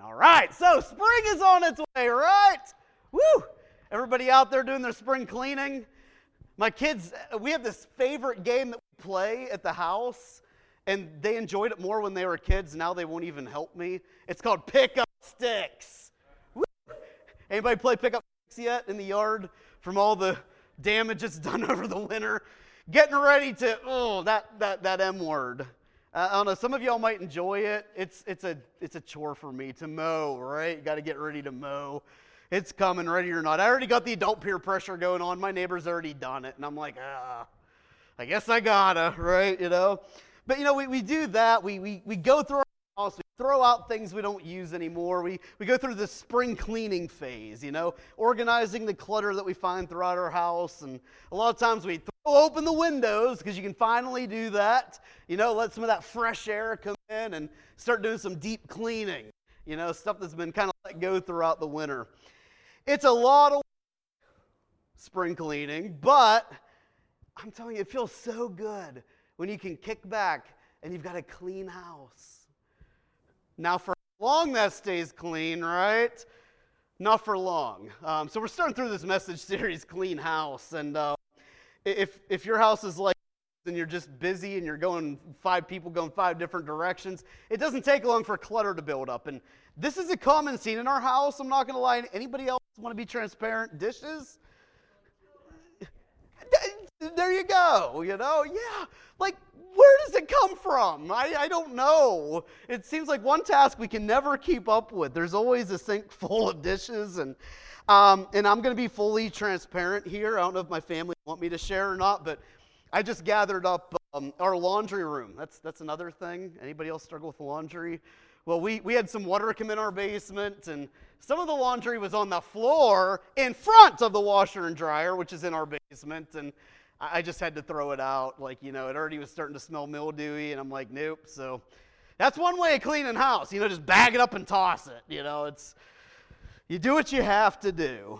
All right, so spring is on its way, right? Woo! Everybody out there doing their spring cleaning? My kids, we have this favorite game that we play at the house, and they enjoyed it more when they were kids. Now they won't even help me. It's called Pick Up Sticks. Woo! Anybody play Pick Up Sticks yet in the yard from all the damage it's done over the winter? Getting ready to, that M word. I don't know, some of y'all might enjoy it. It's a chore for me to mow, right? You got to get ready to mow. It's coming, ready or not. I already got the adult peer pressure going on. My neighbor's already done it. And I'm like, I guess I gotta, right? But, we do that. We go through our house. We throw out things we don't use anymore. We go through the spring cleaning phase, organizing the clutter that we find throughout our house. And a lot of times we throw open the windows because you can finally do that. Let some of that fresh air come in and start doing some deep cleaning. Stuff that's been kind of let go throughout the winter. It's a lot of spring cleaning, but I'm telling you, it feels so good when you can kick back and you've got a clean house. Now, for how long that stays clean, right? Not for long. So we're starting through this message series, Clean House, and if your house is like and you're just busy and you're going 5 people going 5 different directions, it doesn't take long for clutter to build up. And this is a common scene in our house. I'm not going to lie. Anybody else want to be transparent? Dishes? There you go, Yeah. Like, where does it come from? I don't know. It seems like one task we can never keep up with. There's always a sink full of dishes. And I'm going to be fully transparent here. I don't know if my family want me to share or not, but I just gathered up our laundry room. That's another thing. Anybody else struggle with laundry? Well, we had some water come in our basement, and some of the laundry was on the floor in front of the washer and dryer, which is in our basement, and I just had to throw it out. It already was starting to smell mildewy, and I'm like, nope. So that's one way of cleaning house, just bag it up and toss it. You do what you have to do.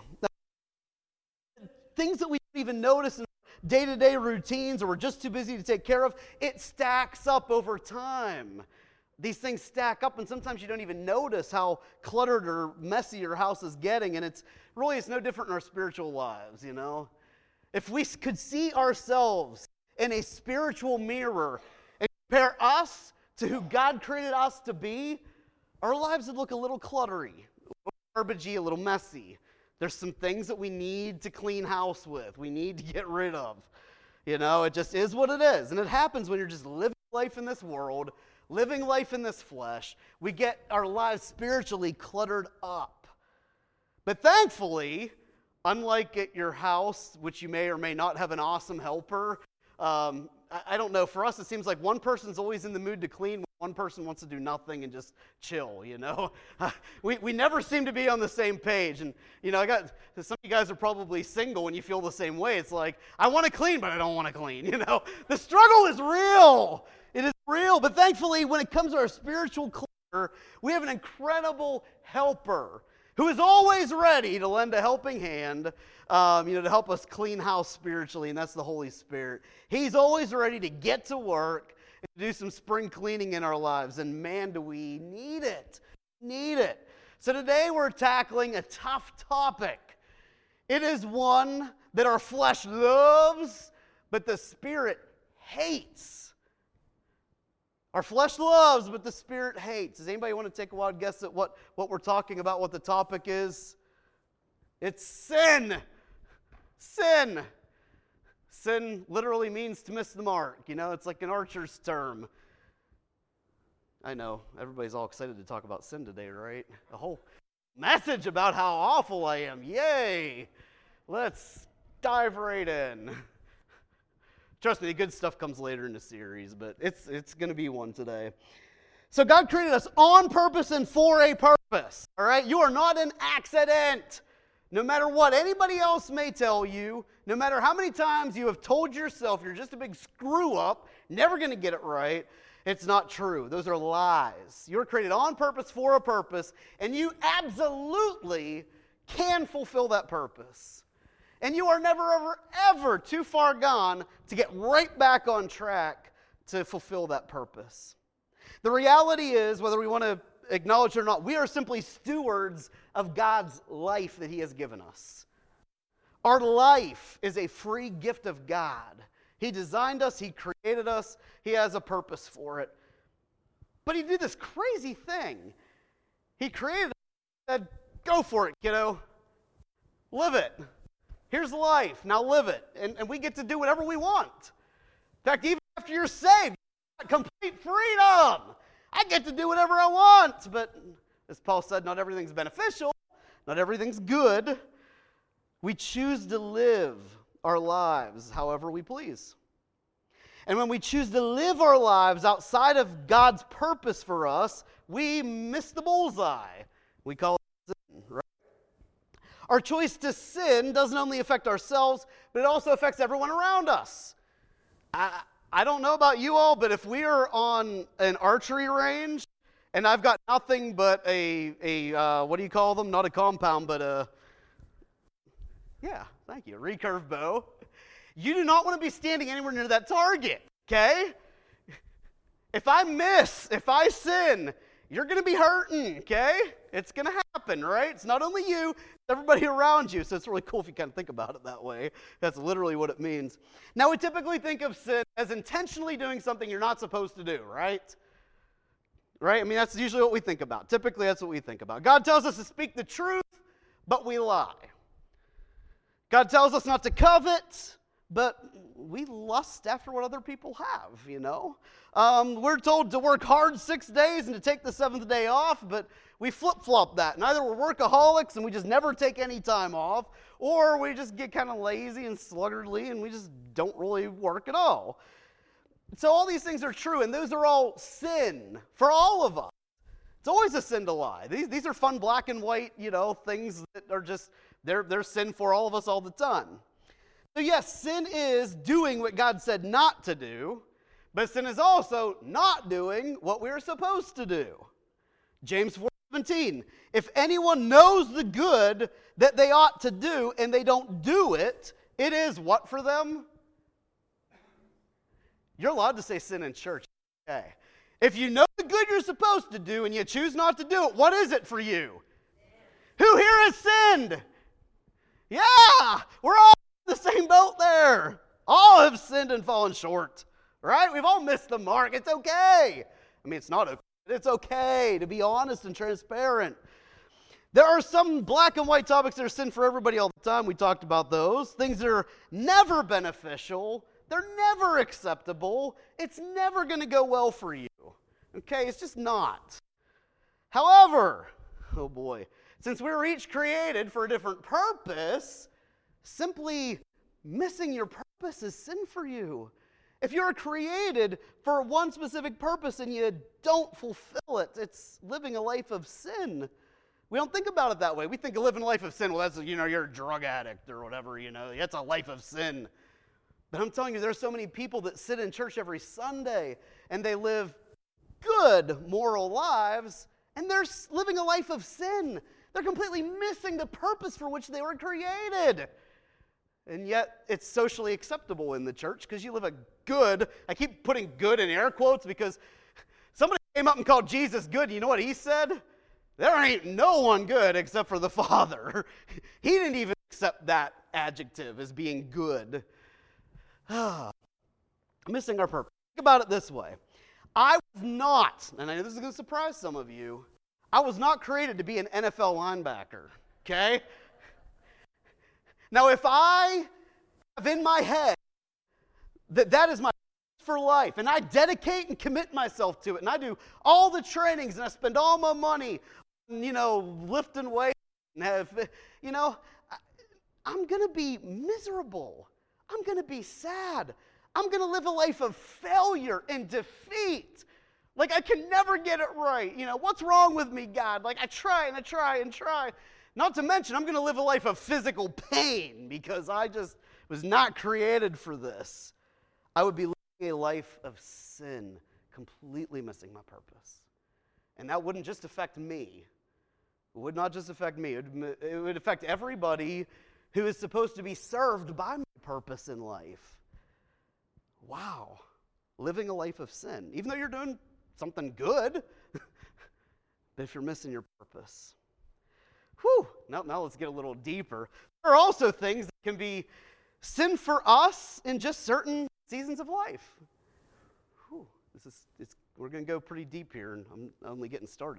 Things that we don't even notice in day-to-day routines or we're just too busy to take care of, it stacks up over time. These things stack up, and sometimes you don't even notice how cluttered or messy your house is getting, and it's no different in our spiritual lives, If we could see ourselves in a spiritual mirror and compare us to who God created us to be, our lives would look a little cluttery, a little garbagey, a little messy. There's some things that we need to clean house with. We need to get rid of. It just is what it is. And it happens when you're just living life in this world, living life in this flesh. We get our lives spiritually cluttered up. But thankfully, unlike at your house, which you may or may not have an awesome helper, I don't know. For us, it seems like one person's always in the mood to clean. One person wants to do nothing and just chill, We never seem to be on the same page. And, some of you guys are probably single and you feel the same way. It's like, I want to clean, but I don't want to clean, The struggle is real. It is real. But thankfully, when it comes to our spiritual clutter, we have an incredible helper who is always ready to lend a helping hand, to help us clean house spiritually, and that's the Holy Spirit. He's always ready to get to work and do some spring cleaning in our lives, and man, do we need it. Need it. So today we're tackling a tough topic. It is one that our flesh loves, but the Spirit hates. Our flesh loves, but the Spirit hates. Does anybody want to take a wild guess at what we're talking about, what the topic is? It's sin. Sin. Sin literally means to miss the mark. It's like an archer's term. I know, everybody's all excited to talk about sin today, right? A whole message about how awful I am. Yay! Let's dive right in. Trust me, the good stuff comes later in the series, but it's going to be one today. So God created us on purpose and for a purpose, all right? You are not an accident. No matter what anybody else may tell you, no matter how many times you have told yourself you're just a big screw-up, never going to get it right, it's not true. Those are lies. You're created on purpose for a purpose, and you absolutely can fulfill that purpose. And you are never, ever, ever too far gone to get right back on track to fulfill that purpose. The reality is, whether we want to acknowledge it or not, we are simply stewards of God's life that he has given us. Our life is a free gift of God. He designed us, he created us, he has a purpose for it. But he did this crazy thing. He created us and said, go for it, kiddo. Live it. Here's life. Now live it. And we get to do whatever we want. In fact, even after you're saved, you've got complete freedom. I get to do whatever I want. But as Paul said, not everything's beneficial. Not everything's good. We choose to live our lives however we please. And when we choose to live our lives outside of God's purpose for us, we miss the bullseye. We call it sin, right? Our choice to sin doesn't only affect ourselves, but it also affects everyone around us. I don't know about you all, but if we are on an archery range and I've got nothing but a what do you call them? Not a compound, but a recurve bow. You do not want to be standing anywhere near that target, okay? If I miss, if I sin, you're going to be hurting, okay? It's going to happen, right? It's not only you, it's everybody around you. So it's really cool if you kind of think about it that way. That's literally what it means. Now, we typically think of sin as intentionally doing something you're not supposed to do, right? Right? I mean, that's usually what we think about. Typically, that's what we think about. God tells us to speak the truth, but we lie. God tells us not to covet, but we lust after what other people have, you know. We're told to work hard 6 days and to take the seventh day off, but we flip-flop that. And either we're workaholics and we just never take any time off, or we just get kind of lazy and sluggardly and we just don't really work at all. So all these things are true, and those are all sin for all of us. It's always a sin to lie. These are fun black and white, you know, things that are just, they're sin for all of us all the time. So yes, sin is doing what God said not to do, but sin is also not doing what we're supposed to do. James 4:17, if anyone knows the good that they ought to do and they don't do it, it is what for them? You're allowed to say sin in church. Okay. If you know the good you're supposed to do and you choose not to do it, what is it for you? Who here has sinned? Yeah, we're all in the same boat there. All have sinned and fallen short, right? We've all missed the mark. It's okay. I mean, it's not okay. It's okay to be honest and transparent. There are some black and white topics that are sin for everybody all the time. We talked about those. Things that are never beneficial. They're never acceptable. It's never going to go well for you. Okay, it's just not. However, oh boy, since we were each created for a different purpose, simply missing your purpose is sin for you. If you're created for one specific purpose and you don't fulfill it, it's living a life of sin. We don't think about it that way. We think of living a life of sin, well, that's, you know, you're a drug addict or whatever, you know, that's a life of sin. But I'm telling you, there's so many people that sit in church every Sunday and they live good moral lives and they're living a life of sin. They're completely missing the purpose for which they were created. And yet it's socially acceptable in the church because you live a good, I keep putting good in air quotes because somebody came up and called Jesus good. You know what he said? There ain't no one good except for the Father. He didn't even accept that adjective as being good. Missing our purpose. Think about it this way. I was not, and I know this is going to surprise some of you, I was not created to be an NFL linebacker, okay? Now, if I have in my head that is my for life, and I dedicate and commit myself to it, and I do all the trainings, and I spend all my money, you know, lifting weights, and have, you know, I'm going to be miserable. I'm going to be sad. I'm going to live a life of failure and defeat. Like, I can never get it right. You know, what's wrong with me, God? Like, I try and I try and try. Not to mention, I'm going to live a life of physical pain because I just was not created for this. I would be living a life of sin, completely missing my purpose. And that wouldn't just affect me. It would not just affect me. It would affect everybody who is supposed to be served by my purpose in life. Wow. Living a life of sin. Even though you're doing something good, but if you're missing your purpose. Whew, now let's get a little deeper. There are also things that can be sin for us in just certain seasons of life. Whew, we're going to go pretty deep here, and I'm only getting started.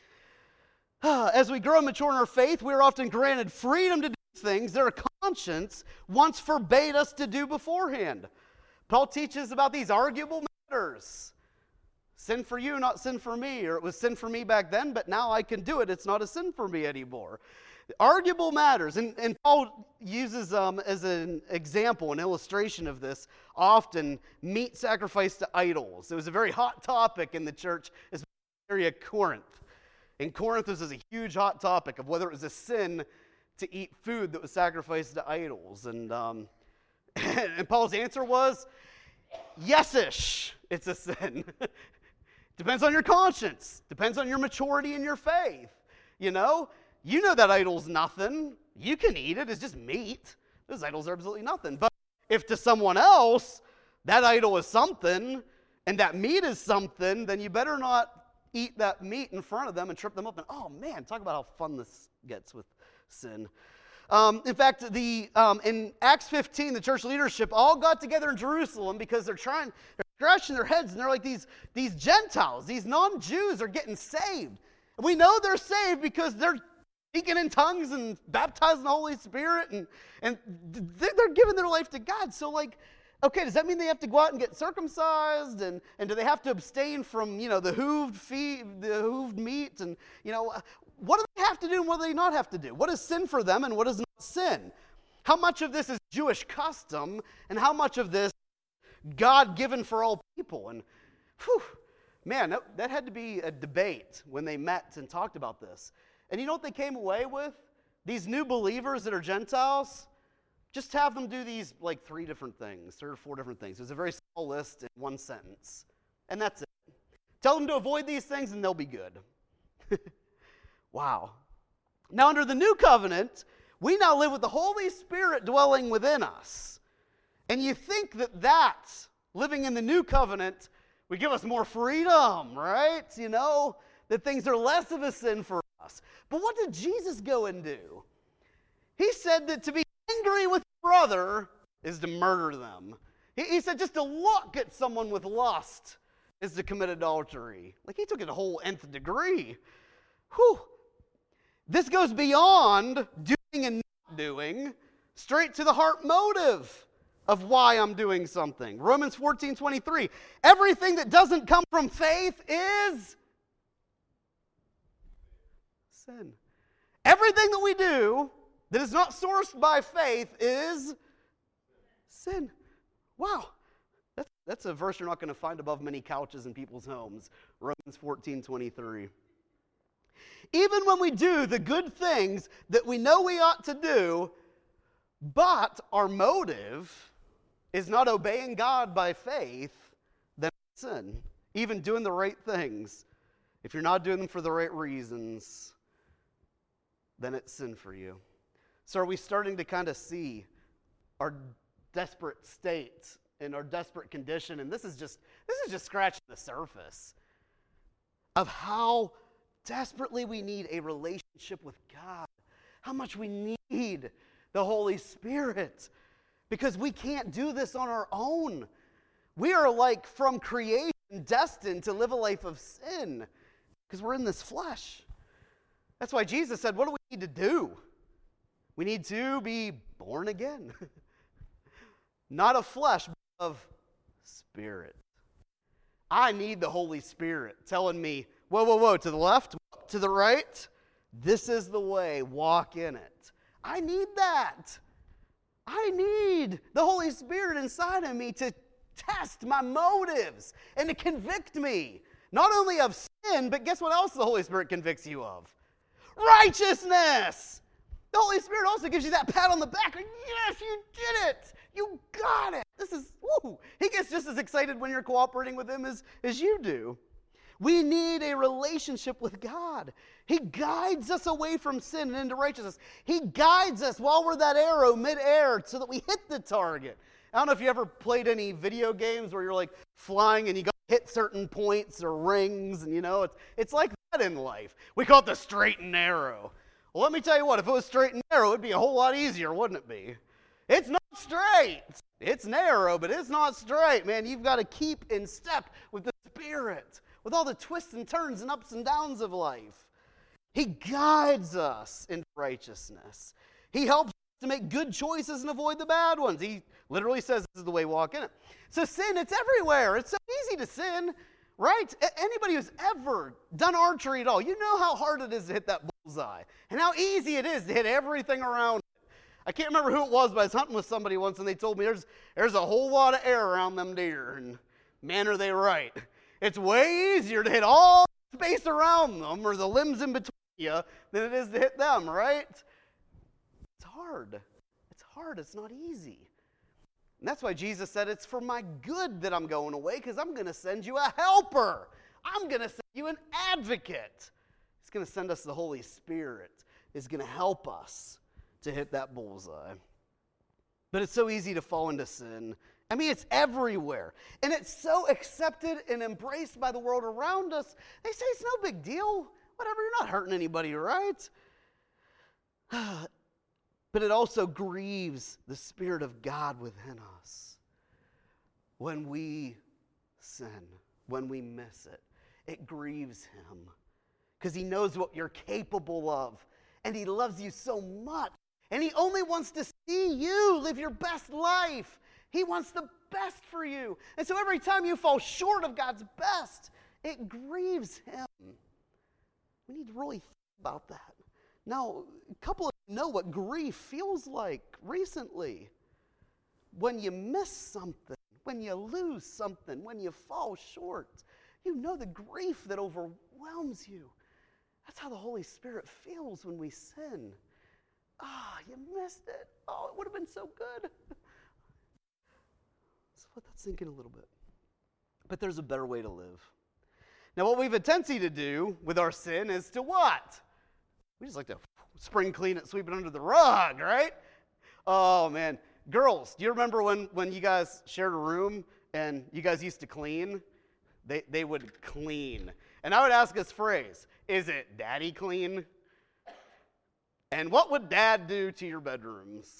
As we grow and mature in our faith, we are often granted freedom to do things that our conscience once forbade us to do beforehand. Paul teaches about these arguable matters. Sin for you, not sin for me. Or it was sin for me back then, but now I can do it. It's not a sin for me anymore. Arguable matters. And Paul uses as an example, an illustration of this, often meat sacrificed to idols. It was a very hot topic in the church, especially in the area of Corinth. In Corinth, this is a huge hot topic of whether it was a sin to eat food that was sacrificed to idols. And Paul's answer was, yes-ish, it's a sin. Depends on your conscience. Depends on your maturity in your faith. You know that idol's nothing. You can eat it. It's just meat. Those idols are absolutely nothing. But if to someone else that idol is something and that meat is something, then you better not eat that meat in front of them and trip them up. And oh man, talk about how fun this gets with sin. In fact, in Acts 15, the church leadership all got together in Jerusalem because they're scratching their heads, and they're like, these Gentiles, these non-Jews are getting saved. And we know they're saved because they're speaking in tongues and baptized in the Holy Spirit, and they're giving their life to God. So okay, does that mean they have to go out and get circumcised? And do they have to abstain from, the hooved meat? And, what do they have to do and what do they not have to do? What is sin for them and what is not sin? How much of this is Jewish custom and how much of this God-given for all people? And, man, that had to be a debate when they met and talked about this. And you know what they came away with? These new believers that are Gentiles, just have them do these 3 different things, 3 or 4 different things. It's a very small list in one sentence. And that's it. Tell them to avoid these things and they'll be good. Wow. Now under the new covenant, we now live with the Holy Spirit dwelling within us. And you think that living in the new covenant would give us more freedom, right? That things are less of a sin for us. But what did Jesus go and do? He said that to be angry with your brother is to murder them. He said just to look at someone with lust is to commit adultery. He took it a whole nth degree. Whew. This goes beyond doing and not doing, straight to the heart motive of why I'm doing something. Romans 14:23. Everything that doesn't come from faith is sin. Everything that we do that is not sourced by faith is sin. Wow. That's a verse you're not going to find above many couches in people's homes. Romans 14:23. Even when we do the good things that we know we ought to do, but our motive is not obeying God by faith, then it's sin. Even doing the right things, if you're not doing them for the right reasons, then it's sin for you. So are we starting to kind of see our desperate state and our desperate condition? And this is just scratching the surface of how desperately we need a relationship with God. How much we need the Holy Spirit. Because we can't do this on our own. We are from creation destined to live a life of sin. Because we're in this flesh. That's why Jesus said, what do we need to do? We need to be born again. Not of flesh, but of spirit. I need the Holy Spirit telling me, whoa, to the left, to the right. This is the way, walk in it. I need that. I need the Holy Spirit inside of me to test my motives and to convict me. Not only of sin, but guess what else the Holy Spirit convicts you of? Righteousness. The Holy Spirit also gives you that pat on the back. Yes, you did it. You got it. He gets just as excited when you're cooperating with him as you do. We need a relationship with God. He guides us away from sin and into righteousness. He guides us while we're that arrow midair so that we hit the target. I don't know if you ever played any video games where you're flying and you go hit certain points or rings, and it's like that that in life. We call it the straight and narrow. Well, let me tell you what, if it was straight and narrow, it'd be a whole lot easier, wouldn't it be? It's not straight. It's narrow, but it's not straight, man. You've got to keep in step with the Spirit, with all the twists and turns and ups and downs of life. He guides us into righteousness. He helps us to make good choices and avoid the bad ones. He literally says this is the way we walk in it. So sin, it's everywhere. It's so easy to sin, right? Anybody who's ever done archery at all, you know how hard it is to hit that bullseye and how easy it is to hit everything around it. I can't remember who it was, but I was hunting with somebody once and they told me there's a whole lot of air around them deer, and man, are they right. It's way easier to hit all the space around them or the limbs in between you than it is to hit them, right? It's hard. It's hard. It's not easy. And that's why Jesus said it's for my good that I'm going away, because I'm going to send you a helper. I'm going to send you an advocate. He's going to send us the Holy Spirit. He's going to help us to hit that bullseye. But it's so easy to fall into sin. I mean, it's everywhere. And it's so accepted and embraced by the world around us. They say it's no big deal. Whatever, you're not hurting anybody, right? But it also grieves the Spirit of God within us when we sin, when we miss it. It grieves Him because He knows what you're capable of, and He loves you so much, and He only wants to see you live your best life. He wants the best for you. And so every time you fall short of God's best, it grieves Him. We need to really think about that. Now, a couple of you know what grief feels like recently. When you miss something, when you lose something, when you fall short, you know the grief that overwhelms you. That's how the Holy Spirit feels when we sin. You missed it. Oh, it would have been so good. So let that sink in a little bit. But there's a better way to live. Now, what we have a tendency to do with our sin is to what? We just like to spring clean it, sweep it under the rug, right? Oh, man. Girls, do you remember when you guys shared a room and you guys used to clean? They would clean. And I would ask this phrase, is it daddy clean? And what would dad do to your bedrooms?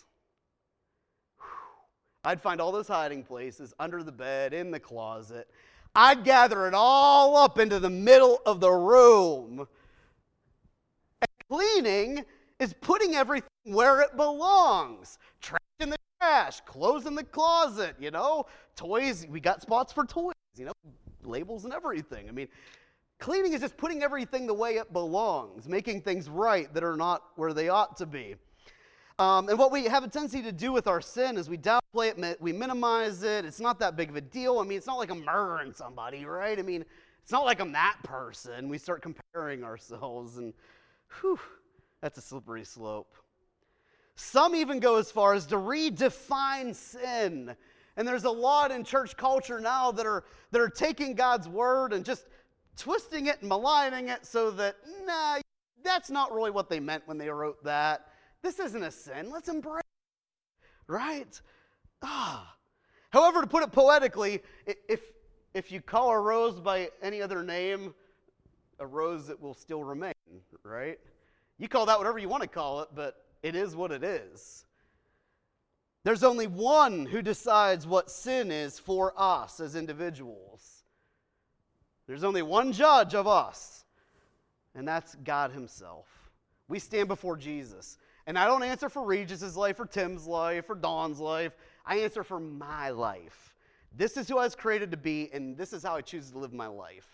I'd find all those hiding places, under the bed, in the closet. I'd gather it all up into the middle of the room. And cleaning is putting everything where it belongs. Trash in the trash, clothes in the closet, toys. We got spots for toys, labels and everything. I mean, cleaning is just putting everything the way it belongs, making things right that are not where they ought to be. And what we have a tendency to do with our sin is we downplay it, we minimize it. It's not that big of a deal. I mean, it's not like I'm murdering somebody, right? I mean, it's not like I'm that person. We start comparing ourselves, and that's a slippery slope. Some even go as far as to redefine sin. And there's a lot in church culture now that are taking God's word and just twisting it and maligning it so that, that's not really what they meant when they wrote that. This isn't a sin. Let's embrace it, right? However, to put it poetically, if you call a rose by any other name, a rose that will still remain, right? You call that whatever you want to call it, but it is what it is. There's only one who decides what sin is for us as individuals. There's only one judge of us, and that's God Himself. We stand before Jesus. And I don't answer for Regis's life or Tim's life or Dawn's life. I answer for my life. This is who I was created to be, and this is how I choose to live my life.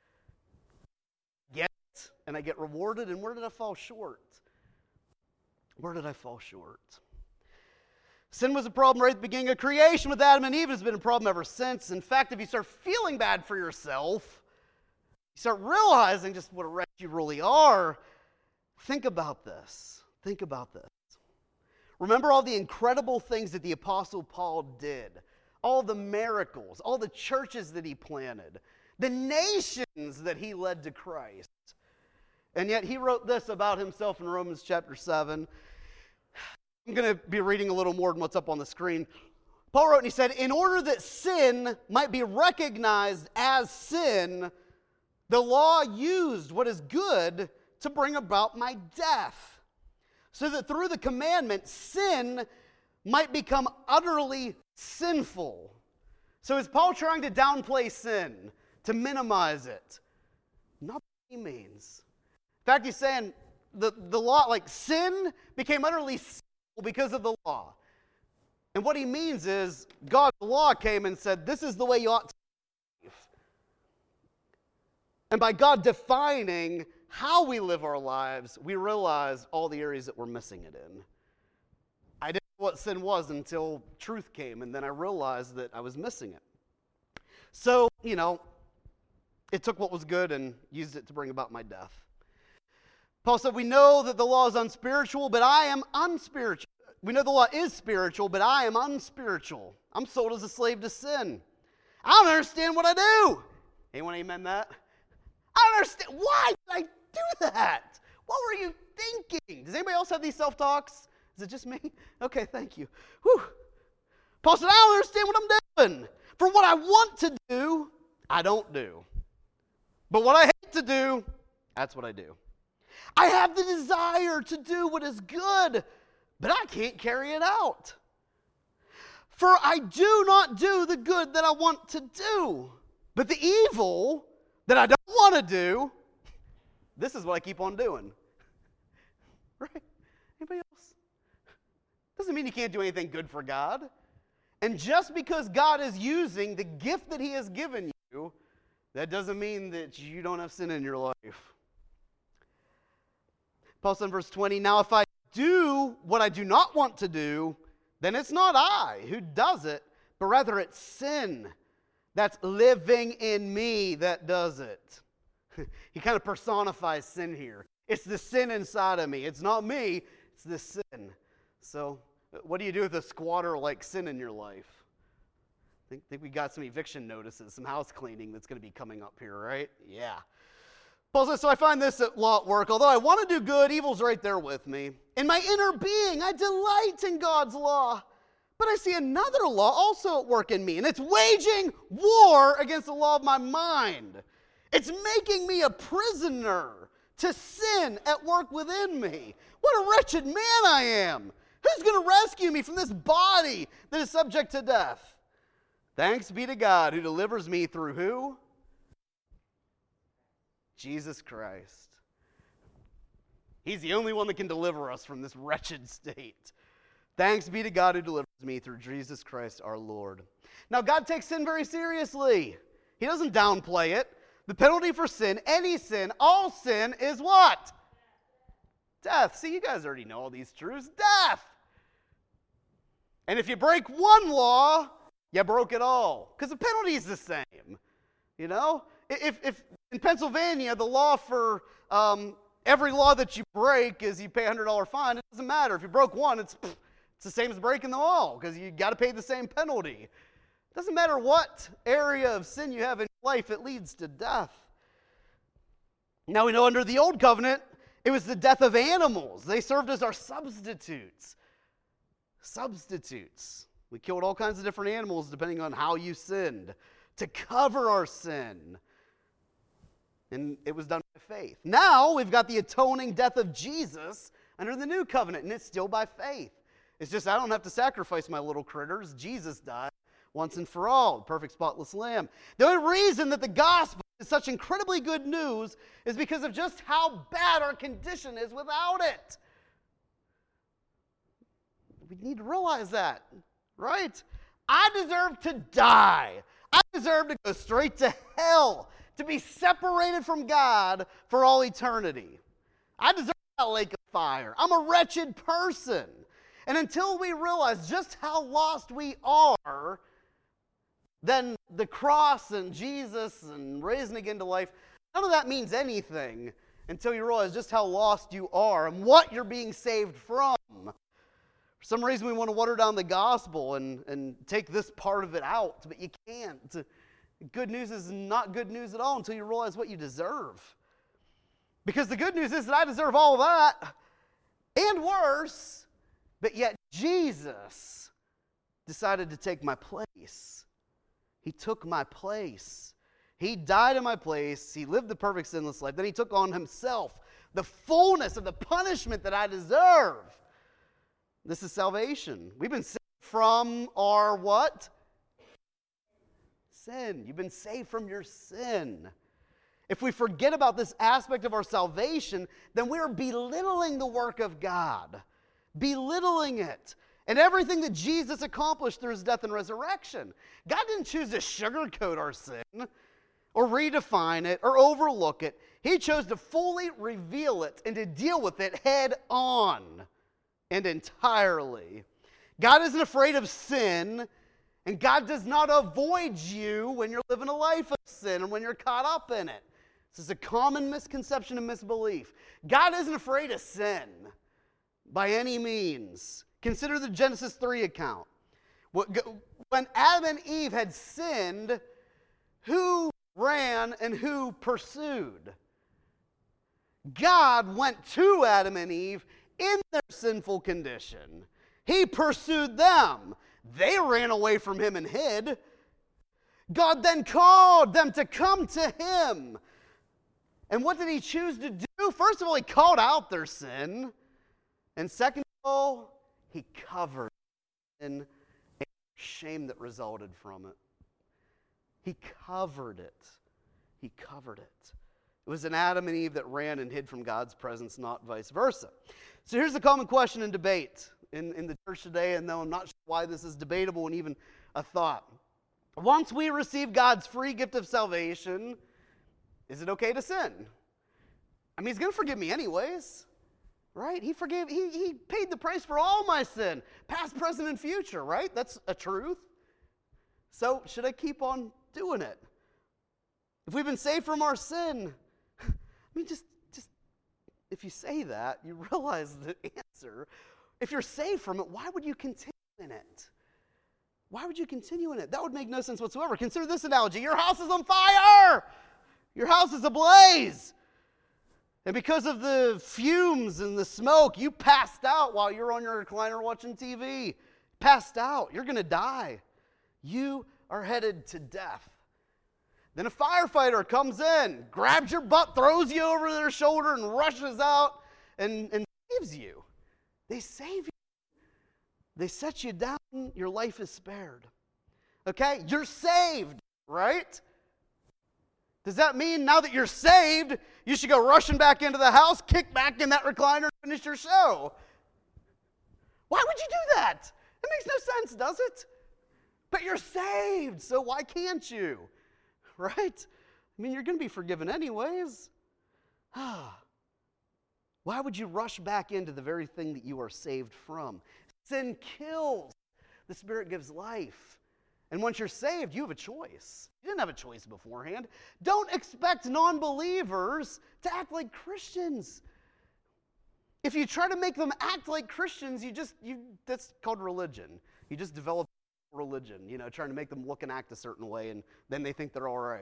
Get it, and I get rewarded, and where did I fall short? Where did I fall short? Sin was a problem right at the beginning of creation with Adam and Eve. It's been a problem ever since. In fact, if you start feeling bad for yourself, you start realizing just what a wretch you really are, think about this. Think about this. Remember all the incredible things that the Apostle Paul did, all the miracles, all the churches that he planted, the nations that he led to Christ. And yet he wrote this about himself in Romans chapter 7. I'm going to be reading a little more than what's up on the screen. Paul wrote and he said, in order that sin might be recognized as sin, The law used what is good to bring about my death, so that through the commandment, sin might become utterly sinful. So is Paul trying to downplay sin, to minimize it? Not by any means. In fact, he's saying the law, like sin, became utterly sinful because of the law. And what he means is God's law came and said, this is the way you ought to live. And by God defining how we live our lives, we realize all the areas that we're missing it in. I didn't know what sin was until truth came, and then I realized that I was missing it. So, it took what was good and used it to bring about my death. Paul said, we know that the law is unspiritual, but I am unspiritual. We know the law is spiritual, but I am unspiritual. I'm sold as a slave to sin. I don't understand what I do. Anyone amen that? I don't understand. Why did I do that? What were you thinking? Does anybody else have these self-talks? Is it just me? Okay, thank you. Whew. Paul said, I don't understand what I'm doing. For what I want to do, I don't do. But what I hate to do, that's what I do. I have the desire to do what is good, but I can't carry it out. For I do not do the good that I want to do, but the evil that I don't want to do, this is what I keep on doing. Right? Anybody else? Doesn't mean you can't do anything good for God. And just because God is using the gift that he has given you, that doesn't mean that you don't have sin in your life. Paul said in verse 20, now if I do what I do not want to do, then it's not I who does it, but rather it's sin that's living in me that does it. He kind of personifies sin here. It's the sin inside of me. It's not me, it's the sin. So what do you do with a squatter like sin in your life? I think we got some eviction notices, some house cleaning that's going to be coming up here, right? Yeah. Paul says, so I find this law at work. Although I want to do good, evil's right there with me. In my inner being, I delight in God's law. But I see another law also at work in me, and it's waging war against the law of my mind. It's making me a prisoner to sin at work within me. What a wretched man I am. Who's going to rescue me from this body that is subject to death? Thanks be to God who delivers me through who? Jesus Christ. He's the only one that can deliver us from this wretched state. Thanks be to God who delivers me through Jesus Christ our Lord. Now, God takes sin very seriously. He doesn't downplay it. The penalty for sin, any sin, all sin is what? Death. See, you guys already know all these truths. Death. And if you break one law, you broke it all. Because the penalty is the same. If in Pennsylvania, the law for every law that you break is you pay a $100 fine, it doesn't matter. If you broke one, it's the same as breaking them all because you got to pay the same penalty. It doesn't matter what area of sin you have in life, it leads to death. Now we know under the old covenant, it was the death of animals. They served as our substitutes. Substitutes. We killed all kinds of different animals depending on how you sinned to cover our sin. And it was done by faith. Now we've got the atoning death of Jesus under the new covenant, and it's still by faith. It's just I don't have to sacrifice my little critters. Jesus died once and for all, the perfect spotless lamb. The only reason that the gospel is such incredibly good news is because of just how bad our condition is without it. We need to realize that, right? I deserve to die. I deserve to go straight to hell, to be separated from God for all eternity. I deserve that lake of fire. I'm a wretched person. And until we realize just how lost we are, then the cross and Jesus and raising again to life, none of that means anything until you realize just how lost you are and what you're being saved from. For some reason, we want to water down the gospel and take this part of it out, but you can't. Good news is not good news at all until you realize what you deserve. Because the good news is that I deserve all of that and worse, but yet Jesus decided to take my place. He took my place. He died in my place. He lived the perfect sinless life. Then he took on himself the fullness of the punishment that I deserve. This is salvation. We've been saved from our what? Sin. You've been saved from your sin. If we forget about this aspect of our salvation, then we are belittling the work of God. Belittling it. And everything that Jesus accomplished through his death and resurrection. God didn't choose to sugarcoat our sin or redefine it or overlook it. He chose to fully reveal it and to deal with it head on and entirely. God isn't afraid of sin, and God does not avoid you when you're living a life of sin and when you're caught up in it. This is a common misconception and misbelief. God isn't afraid of sin by any means. Consider the Genesis 3 account. When Adam and Eve had sinned, who ran and who pursued? God went to Adam and Eve in their sinful condition. He pursued them. They ran away from him and hid. God then called them to come to him. And what did he choose to do? First of all, he called out their sin. And second of all, he covered sin and the shame that resulted from it. He covered it. He covered it. It was an Adam and Eve that ran and hid from God's presence, not vice versa. So here's the common question and debate in the church today, and though I'm not sure why this is debatable and even a thought. Once we receive God's free gift of salvation, is it okay to sin? I mean, he's going to forgive me anyways, right? He paid the price for all my sin, past, present, and future, right? That's a truth. So should I keep on doing it? If we've been saved from our sin, I mean, just if you say that, you realize the answer. If you're saved from it, why would you continue in it? Why would you continue in it? That would make no sense whatsoever. Consider this analogy. Your house is on fire. Your house is ablaze. And because of the fumes and the smoke, you passed out while you're on your recliner watching TV. Passed out. You're going to die. You are headed to death. Then a firefighter comes in, grabs your butt, throws you over their shoulder, and rushes out and saves you. They save you. They set you down. Your life is spared. Okay? You're saved, right? Does that mean now that you're saved, you should go rushing back into the house, kick back in that recliner, and finish your show? Why would you do that? It makes no sense, does it? But you're saved, so why can't you? Right? I mean, you're going to be forgiven anyways. Why would you rush back into the very thing that you are saved from? Sin kills. The Spirit gives life. And once you're saved, you have a choice. You didn't have a choice beforehand. Don't expect non-believers to act like Christians. If you try to make them act like Christians, that's called religion. You just develop religion, trying to make them look and act a certain way, and then they think they're all right.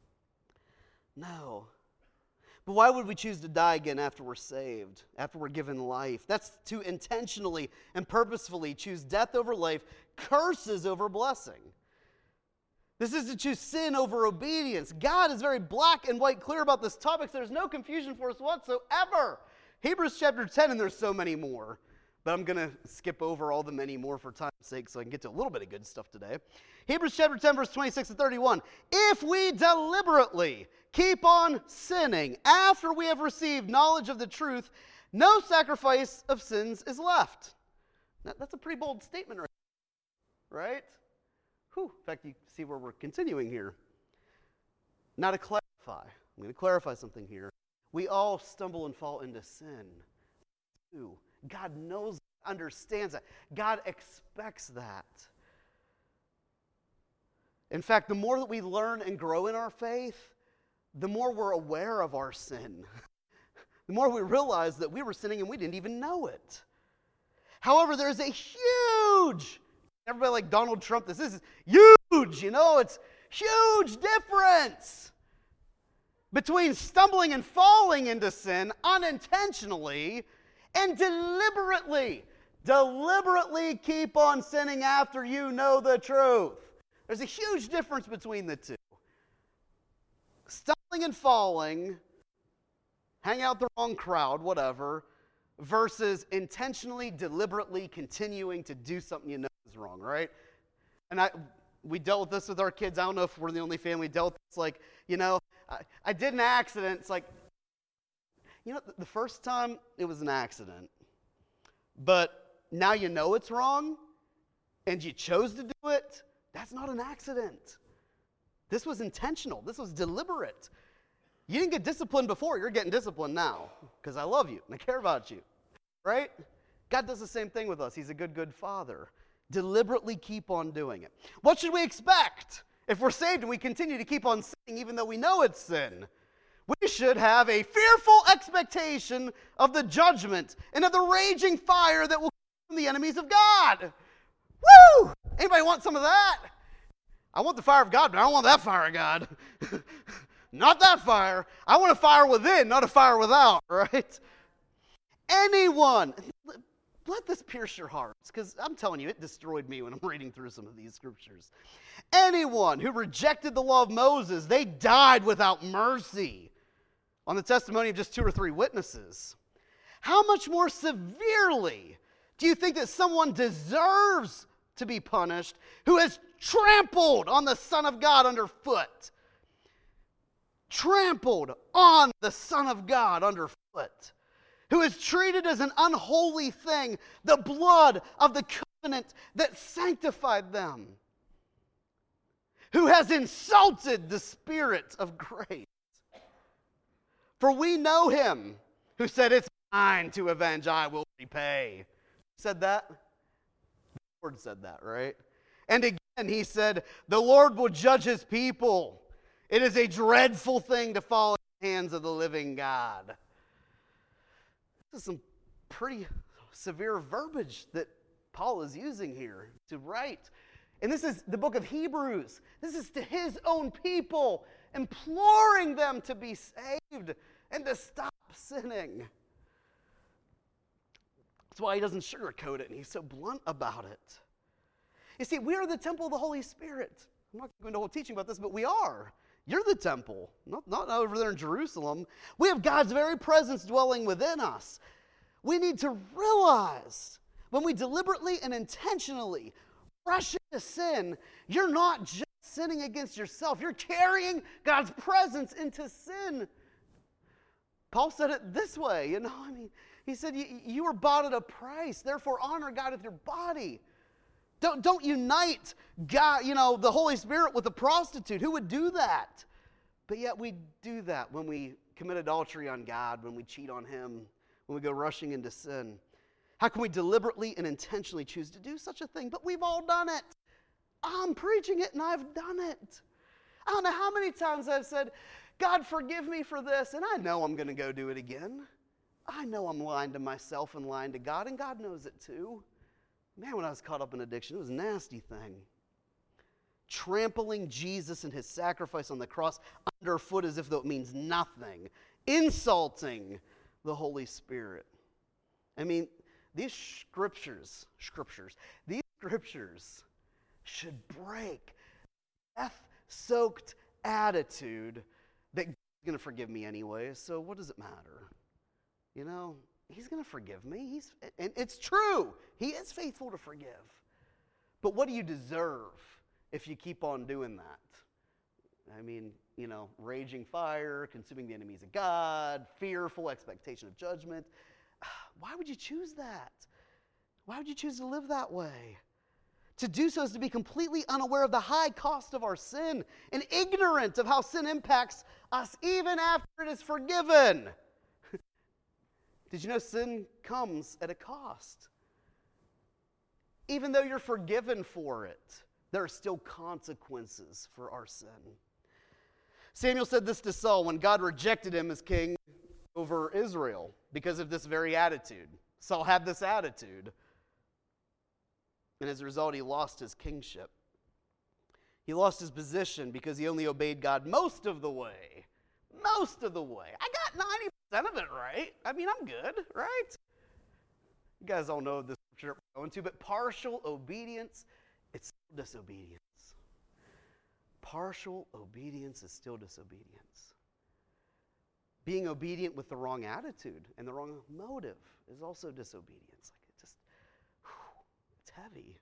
No. But why would we choose to die again after we're saved, after we're given life? That's to intentionally and purposefully choose death over life, curses over blessing. This is to choose sin over obedience. God is very black and white clear about this topic, so there's no confusion for us whatsoever. Hebrews chapter 10, and there's so many more. But I'm going to skip over all the many more for time's sake so I can get to a little bit of good stuff today. Hebrews chapter 10, verse 26 and 31. If we deliberately keep on sinning after we have received knowledge of the truth, no sacrifice of sins is left. Now, that's a pretty bold statement, right? In fact, you see where we're continuing here. Now to clarify, I'm going to clarify something here. We all stumble and fall into sin. God knows, understands that. God expects that. In fact, the more that we learn and grow in our faith, the more we're aware of our sin. The more we realize that we were sinning and we didn't even know it. However, there's a huge, everybody like Donald Trump, this is huge, it's huge difference between stumbling and falling into sin unintentionally and deliberately keep on sinning after you know the truth. There's a huge difference between the two. and falling, hang out the wrong crowd, whatever, versus intentionally, deliberately continuing to do something you know is wrong, right? And we dealt with this with our kids. I don't know if we're the only family dealt with this. Like, I did an accident. It's like, the first time it was an accident, but now you know it's wrong, and you chose to do it. That's not an accident. This was intentional. This was deliberate. You didn't get disciplined before. You're getting disciplined now because I love you and I care about you, right? God does the same thing with us. He's a good, good Father. Deliberately keep on doing it. What should we expect if we're saved and we continue to keep on sinning even though we know it's sin? We should have a fearful expectation of the judgment and of the raging fire that will come from the enemies of God. Woo! Anybody want some of that? I want the fire of God, but I don't want that fire of God. Not that fire. I want a fire within, not a fire without, right? Anyone, let this pierce your hearts, because I'm telling you, it destroyed me when I'm reading through some of these scriptures. Anyone who rejected the law of Moses, they died without mercy on the testimony of just 2 or 3 witnesses. How much more severely do you think that someone deserves to be punished who has trampled on the Son of God underfoot? Trampled on the Son of God underfoot, who is treated as an unholy thing, the blood of the covenant that sanctified them, who has insulted the Spirit of grace. For we know him who said, "It's mine to avenge, I will repay." Said that? The Lord said that, right? And again he said, "The Lord will judge his people. It is a dreadful thing to fall in the hands of the living God." This is some pretty severe verbiage that Paul is using here to write. And this is the book of Hebrews. This is to his own people, imploring them to be saved and to stop sinning. That's why he doesn't sugarcoat it and he's so blunt about it. You see, we are the temple of the Holy Spirit. I'm not going to go into a whole teaching about this, but we are. You're the temple, not over there in Jerusalem. We have God's very presence dwelling within us. We need to realize when we deliberately and intentionally rush into sin, you're not just sinning against yourself. You're carrying God's presence into sin. Paul said it this way, he said, you were bought at a price, therefore honor God with your body. Don't unite God, the Holy Spirit with a prostitute. Who would do that? But yet we do that when we commit adultery on God, when we cheat on him, when we go rushing into sin. How can we deliberately and intentionally choose to do such a thing? But we've all done it. I'm preaching it and I've done it. I don't know how many times I've said, "God, forgive me for this," and I know I'm going to go do it again. I know I'm lying to myself and lying to God, and God knows it too. Man, when I was caught up in addiction, it was a nasty thing. Trampling Jesus and his sacrifice on the cross underfoot as if though it means nothing. Insulting the Holy Spirit. These scriptures should break death-soaked attitude that God's going to forgive me anyway, so what does it matter? He's going to forgive me. And it's true. He is faithful to forgive. But what do you deserve if you keep on doing that? Raging fire, consuming the enemies of God, fearful expectation of judgment. Why would you choose that? Why would you choose to live that way? To do so is to be completely unaware of the high cost of our sin and ignorant of how sin impacts us even after it is forgiven. Did you know sin comes at a cost? Even though you're forgiven for it, there are still consequences for our sin. Samuel said this to Saul when God rejected him as king over Israel because of this very attitude. Saul had this attitude. And as a result, he lost his kingship. He lost his position because he only obeyed God most of the way. Most of the way. I got 90% of it right. I'm good, right? You guys all know this scripture we're going to, but partial obedience, it's still disobedience. Partial obedience is still disobedience. being obedient with the wrong attitude and the wrong motive is also disobedience. Like it just, it's heavy.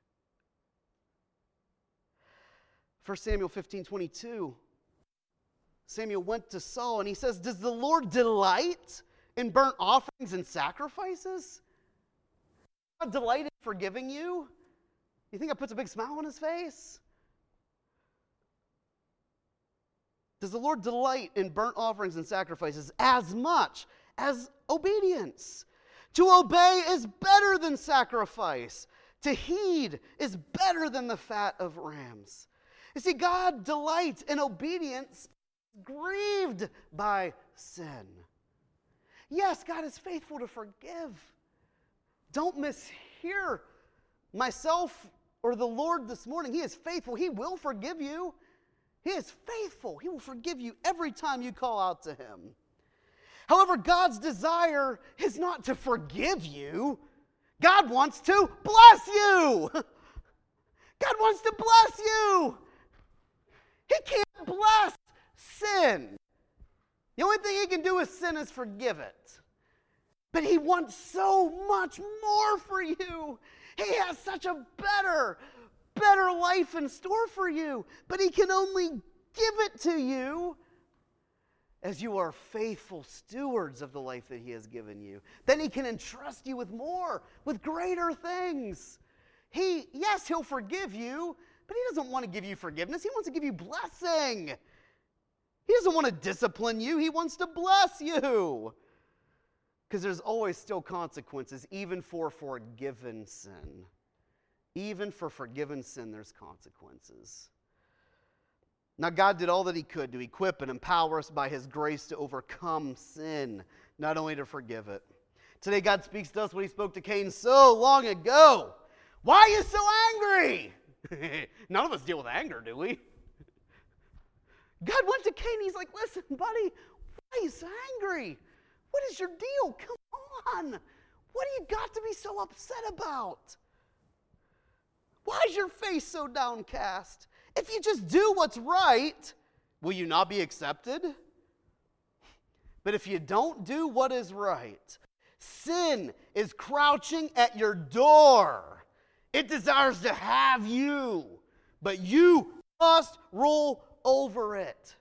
1 Samuel 15:22, Samuel went to Saul and he says, does the Lord delight in burnt offerings and sacrifices? God delight in forgiving you? You think that puts a big smile on his face? Does the Lord delight in burnt offerings and sacrifices as much as obedience? To obey is better than sacrifice. To heed is better than the fat of rams. You see, God delights in obedience, grieved by sin. Yes, God is faithful to forgive. Don't mishear myself or the Lord this morning. He is faithful. He will forgive you. He is faithful. He will forgive you every time you call out to him. However, God's desire is not to forgive you. God wants to bless you. God wants to bless you. He can't bless sin. The only thing he can do with sin is forgive it. But he wants so much more for you. He has such a better life in store for you. But he can only give it to you as you are faithful stewards of the life that he has given you. Then he can entrust you with more, with greater things. Yes, he'll forgive you, but he doesn't want to give you forgiveness. He wants to give you blessing. He doesn't want to discipline you. He wants to bless you. Because there's always still consequences, even for forgiven sin. Even for forgiven sin, there's consequences. Now, God did all that he could to equip and empower us by his grace to overcome sin, not only to forgive it. Today, God speaks to us what he spoke to Cain so long ago. Why are you so angry? None of us deal with anger, do we? God went to Cain. He's like, listen, buddy, why are you so angry? What is your deal? Come on. What do you got to be so upset about? Why is your face so downcast? If you just do what's right, will you not be accepted? But if you don't do what is right, sin is crouching at your door. It desires to have you, but you must rule over it.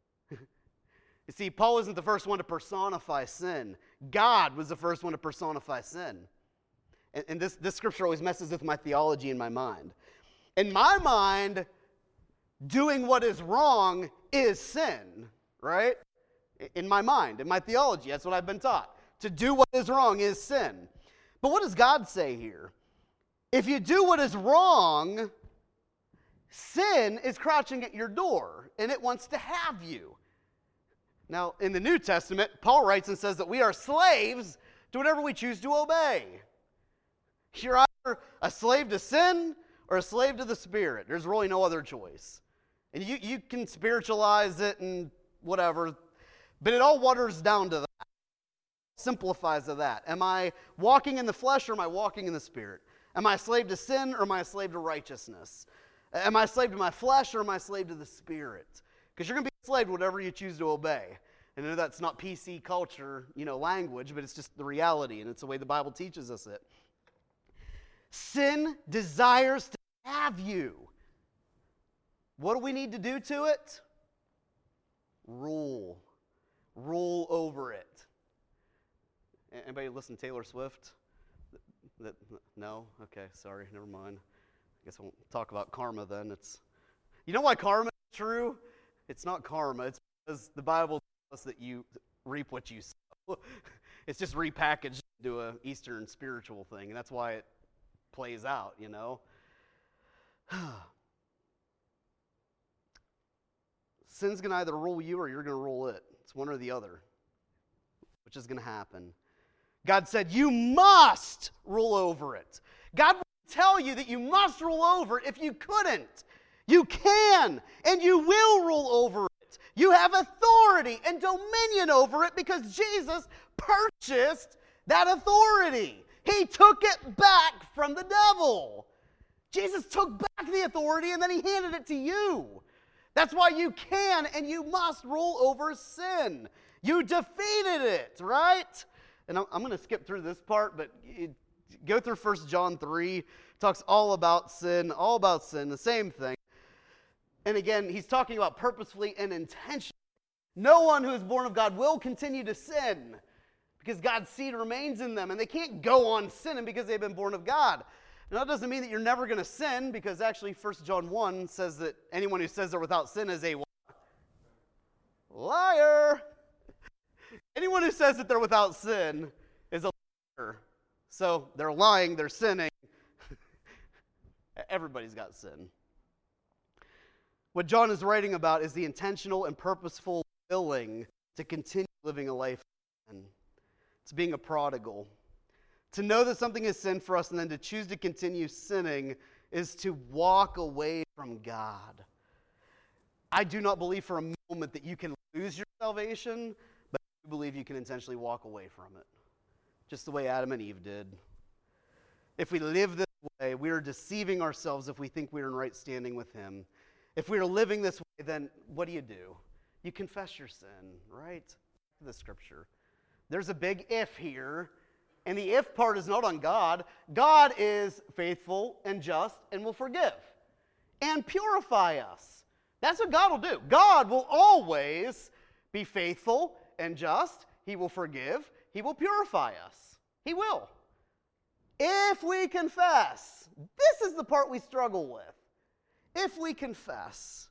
You see, Paul wasn't the first one to personify sin. God was the first one to personify sin. And this scripture always messes with my theology in my mind. In my mind, doing what is wrong is sin, right? In my mind, in my theology, that's what I've been taught. To do what is wrong is sin. But what does God say here? If you do what is wrong, sin is crouching at your door, and it wants to have you. Now, in the New Testament, Paul writes and says that we are slaves to whatever we choose to obey. You're either a slave to sin or a slave to the Spirit. There's really no other choice. And you can spiritualize it and whatever, but it all waters down to that. Simplifies to that. Am I walking in the flesh or am I walking in the Spirit? Am I a slave to sin or am I a slave to righteousness? Am I a slave to my flesh or am I a slave to the Spirit? Because you're going to be a slave to whatever you choose to obey. And I know that's not PC culture, language, but it's just the reality, and it's the way the Bible teaches us it. Sin desires to have you. What do we need to do to it? Rule. Rule over it. Anybody listen to Taylor Swift? No? Okay, sorry, never mind. I guess I won't talk about karma then. You know why karma is true? It's not karma. It's because the Bible tells us that you reap what you sow. It's just repackaged into an Eastern spiritual thing, and that's why it plays out, Sin's going to either rule you or you're going to rule it. It's one or the other, which is going to happen. God said, you must rule over it. God will tell you that you must rule over it if you couldn't. You can, and you will rule over it. You have authority and dominion over it because Jesus purchased that authority. He took it back from the devil. Jesus took back the authority and then he handed it to you. That's why you can and you must rule over sin. You defeated it, right? And I'm going to skip through this part, but go through 1 John 3. Talks all about sin, the same thing. And again, he's talking about purposefully and intentionally. No one who is born of God will continue to sin because God's seed remains in them, and they can't go on sinning because they've been born of God. Now, that doesn't mean that you're never going to sin, because actually 1 John 1 says that anyone who says they're without sin is a liar. Anyone who says that they're without sin is a liar. So they're lying, they're sinning. Everybody's got sin. What John is writing about is the intentional and purposeful willing to continue living a life of sin. It's being a prodigal. To know that something is sin for us and then to choose to continue sinning is to walk away from God. I do not believe for a moment that you can lose your salvation, but I do believe you can intentionally walk away from it. Just the way Adam and Eve did. If we live this way, we are deceiving ourselves if we think we are in right standing with Him. If we are living this way, then what do? You confess your sin, right? The scripture. There's a big if here, and the if part is not on God. God is faithful and just and will forgive and purify us. That's what God will do. God will always be faithful and just. He will forgive. He will purify us. He will. If we confess. This is the part we struggle with. If we confess.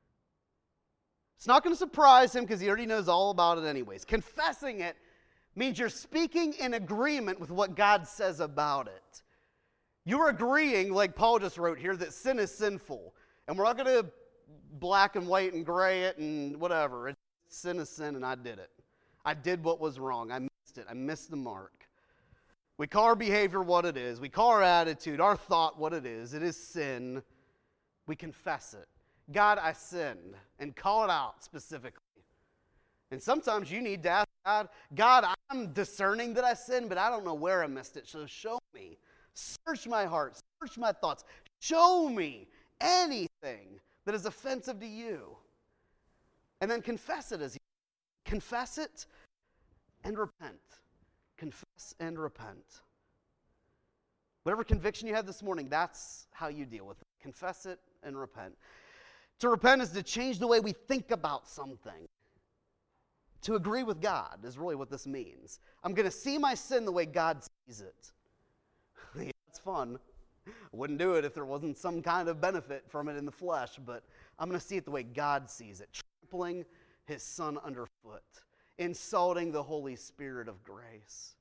It's not going to surprise Him because He already knows all about it anyways. Confessing it means you're speaking in agreement with what God says about it. You're agreeing, like Paul just wrote here, that sin is sinful. And we're not going to black and white and gray it and whatever. Sin is sin, and I did it. I did what was wrong. I missed it. I missed the mark. We call our behavior what it is. We call our attitude, our thought what it is. It is sin. We confess it. God, I sinned, and call it out specifically. And sometimes you need to ask God, God, I'm discerning that I sinned, but I don't know where I missed it, so show me. Search my heart, search my thoughts. Show me anything that is offensive to you. And then confess it confess it and repent. Confess and repent. Whatever conviction you had this morning, that's how you deal with it. Confess it and repent. To repent is to change the way we think about something. To agree with God is really what this means. I'm going to see my sin the way God sees it. Yeah, it's fun. I wouldn't do it if there wasn't some kind of benefit from it in the flesh, but I'm going to see it the way God sees it. Trampling His Son underfoot. Insulting the Holy Spirit of grace.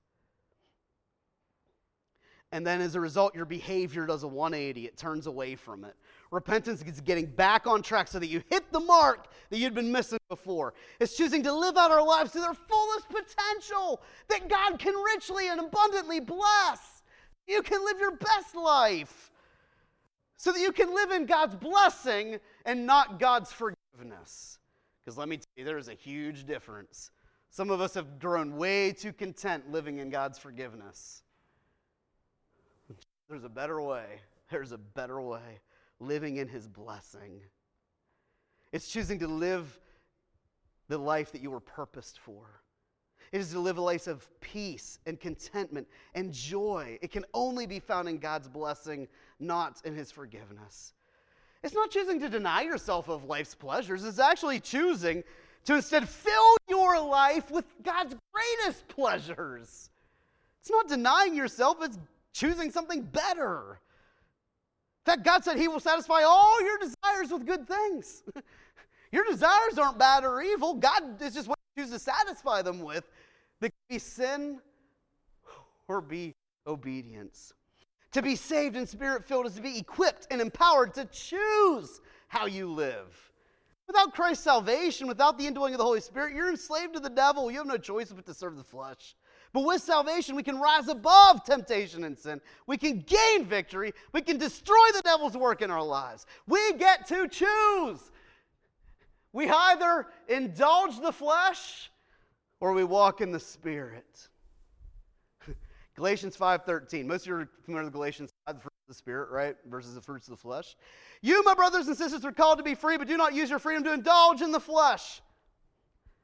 And then as a result, your behavior does a 180. It turns away from it. Repentance is getting back on track so that you hit the mark that you'd been missing before. It's choosing to live out our lives to their fullest potential that God can richly and abundantly bless. You can live your best life so that you can live in God's blessing and not God's forgiveness. Because let me tell you, there's a huge difference. Some of us have grown way too content living in God's forgiveness. There's a better way. There's a better way. Living in His blessing. It's choosing to live the life that you were purposed for. It is to live a life of peace and contentment and joy. It can only be found in God's blessing, not in His forgiveness. It's not choosing to deny yourself of life's pleasures. It's actually choosing to instead fill your life with God's greatest pleasures. It's not denying yourself. It's choosing something better. In fact, God said He will satisfy all your desires with good things. Your desires aren't bad or evil. God is just what you choose to satisfy them with. That can be sin or be obedience. To be saved and Spirit-filled is to be equipped and empowered to choose how you live. Without Christ's salvation, without the indwelling of the Holy Spirit, you're enslaved to the devil. You have no choice but to serve the flesh. But with salvation, we can rise above temptation and sin. We can gain victory. We can destroy the devil's work in our lives. We get to choose. We either indulge the flesh or we walk in the Spirit. Galatians 5:13. Most of you are familiar with Galatians 5, the fruits of the Spirit, right? Versus the fruits of the flesh. You, my brothers and sisters, are called to be free, but do not use your freedom to indulge in the flesh.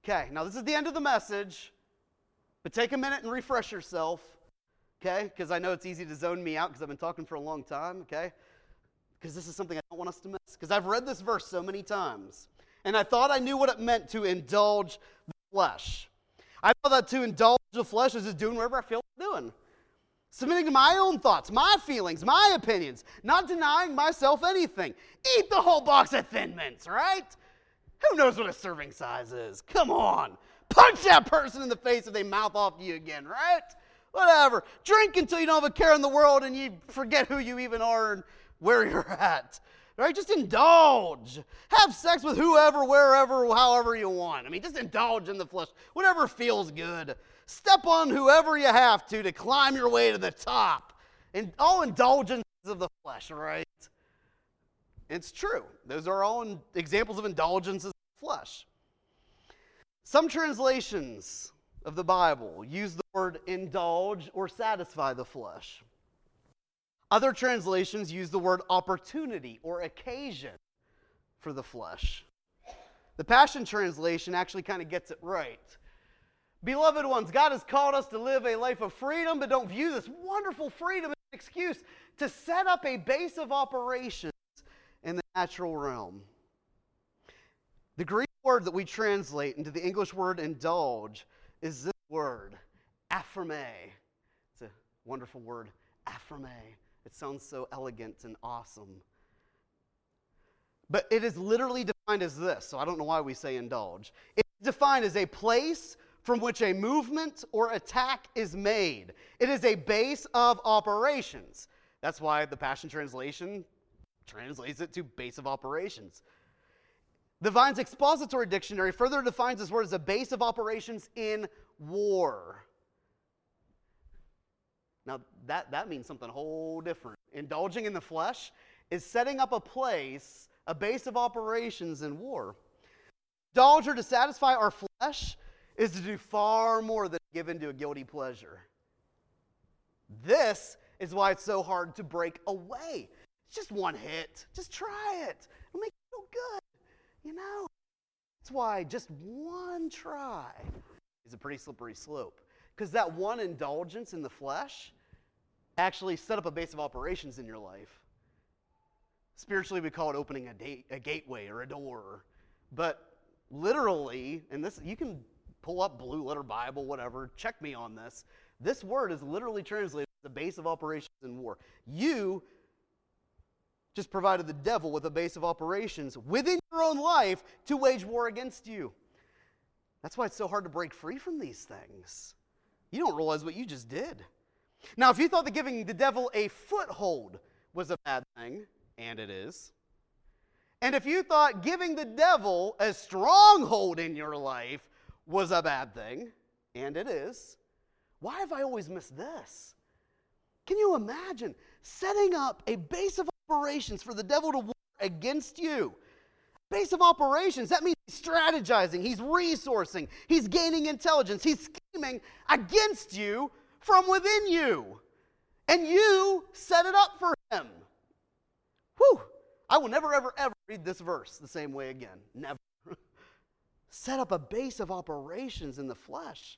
Okay, now this is the end of the message, but take a minute and refresh yourself, okay? Because I know it's easy to zone me out because I've been talking for a long time, okay? Because this is something I don't want us to miss. Because I've read this verse so many times, and I thought I knew what it meant to indulge the flesh. I thought that to indulge the flesh is just doing whatever I feel like doing. Submitting to my own thoughts, my feelings, my opinions, not denying myself anything. Eat the whole box of Thin Mints, right? Who knows what a serving size is? Come on. Punch that person in the face if they mouth off to you again, right? Whatever. Drink until you don't have a care in the world and you forget who you even are and where you're at. Right? Just indulge. Have sex with whoever, wherever, however you want. I mean, just indulge in the flesh. Whatever feels good. Step on whoever you have to climb your way to the top. And all indulgences of the flesh, right? It's true. Those are all examples of indulgences of the flesh. Some translations of the Bible use the word indulge or satisfy the flesh. Other translations use the word opportunity or occasion for the flesh. The Passion Translation actually kind of gets it right. Beloved ones, God has called us to live a life of freedom, but don't view this wonderful freedom as an excuse to set up a base of operations in the natural realm. The Greek word that we translate into the English word indulge is this word, aphrame. It's a wonderful word, aphrame. It sounds so elegant and awesome. But it is literally defined as this, so I don't know why we say indulge. It's defined as a place from which a movement or attack is made. It is a base of operations. That's why the Passion Translation translates it to base of operations. The Vine's Expository Dictionary further defines this word as a base of operations in war. Now, that means something whole different. Indulging in the flesh is setting up a place, a base of operations in war. Indulge or to satisfy our flesh is to do far more than give into a guilty pleasure. This is why it's so hard to break away. It's just one hit. Just try it. It'll make you feel good. You know? That's why just one try is a pretty slippery slope. Because that one indulgence in the flesh actually set up a base of operations in your life. Spiritually, we call it opening a gateway or a door. But literally, and this you can pull up Blue Letter Bible, whatever, check me on this. This word is literally translated as the base of operations in war. You just provided the devil with a base of operations within your own life to wage war against you. That's why it's so hard to break free from these things. You don't realize what you just did. Now, if you thought that giving the devil a foothold was a bad thing, and it is, and if you thought giving the devil a stronghold in your life was a bad thing, and it is, why have I always missed this? Can you imagine setting up a base of operations for the devil to war against you? Base of operations, that means he's strategizing, he's resourcing, he's gaining intelligence, he's scheming against you from within you. And you set it up for him. Whew! I will never, ever, ever read this verse the same way again. Never. Set up a base of operations in the flesh.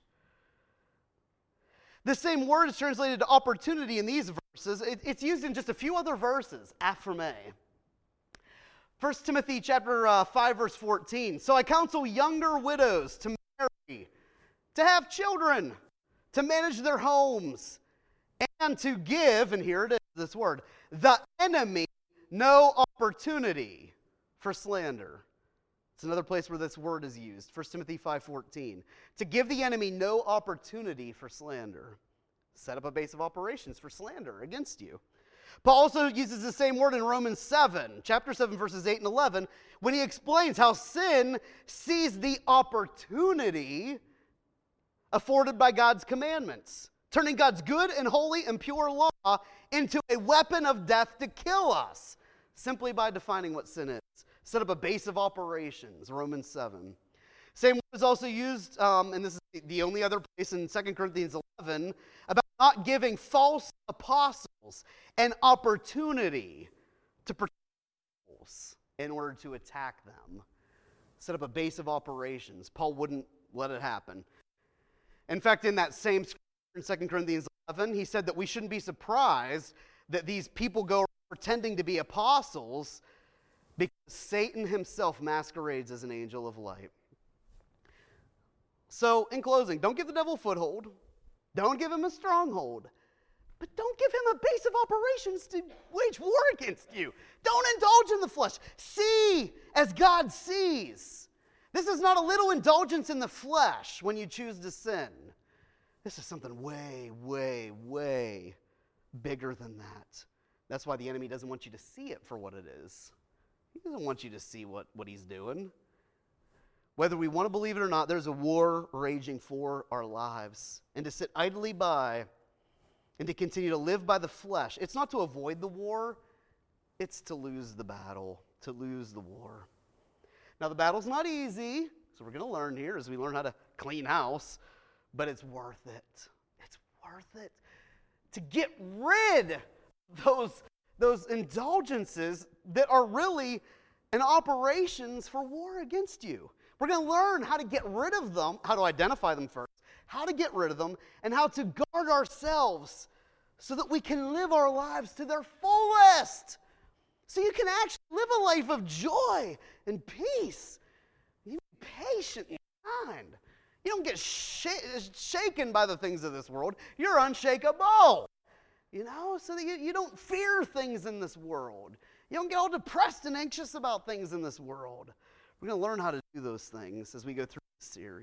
The same word is translated to opportunity in these verses. It's used in just a few other verses, aphrame. 1 Timothy chapter 5, verse 14. So I counsel younger widows to marry, to have children, to manage their homes, and to give, and here it is, this word, the enemy no opportunity for slander. It's another place where this word is used, 1 Timothy 5:14. To give the enemy no opportunity for slander. Set up a base of operations for slander against you. Paul also uses the same word in Romans 7, chapter 7, verses 8 and 11, when he explains how sin sees the opportunity afforded by God's commandments, turning God's good and holy and pure law into a weapon of death to kill us, simply by defining what sin is. Set up a base of operations, Romans 7. Same word is also used, and this is the only other place in 2 Corinthians 11, about not giving false apostles an opportunity to protect in order to attack them. set up a base of operations. Paul wouldn't let it happen. In fact, in that same scripture in 2 Corinthians 11, he said that we shouldn't be surprised that these people go pretending to be apostles because Satan himself masquerades as an angel of light. So, in closing, don't give the devil a foothold. Don't give him a stronghold. But don't give him a base of operations to wage war against you. Don't indulge in the flesh. See as God sees. This is not a little indulgence in the flesh when you choose to sin. This is something way, way, way bigger than that. That's why the enemy doesn't want you to see it for what it is. He doesn't want you to see what he's doing. Whether we want to believe it or not, there's a war raging for our lives. And to sit idly by and to continue to live by the flesh, it's not to avoid the war, it's to lose the battle, to lose the war. Now, the battle's not easy, so we're going to learn here as we learn how to clean house, but it's worth it. It's worth it to get rid of those indulgences that are really an operations for war against you. We're going to learn how to get rid of them, how to identify them first, how to get rid of them, and how to guard ourselves so that we can live our lives to their fullest. So you can actually live a life of joy and peace. You be patient and kind. You don't get shaken by the things of this world. You're unshakable. So that you don't fear things in this world. You don't get all depressed and anxious about things in this world. We're going to learn how to do those things as we go through this series.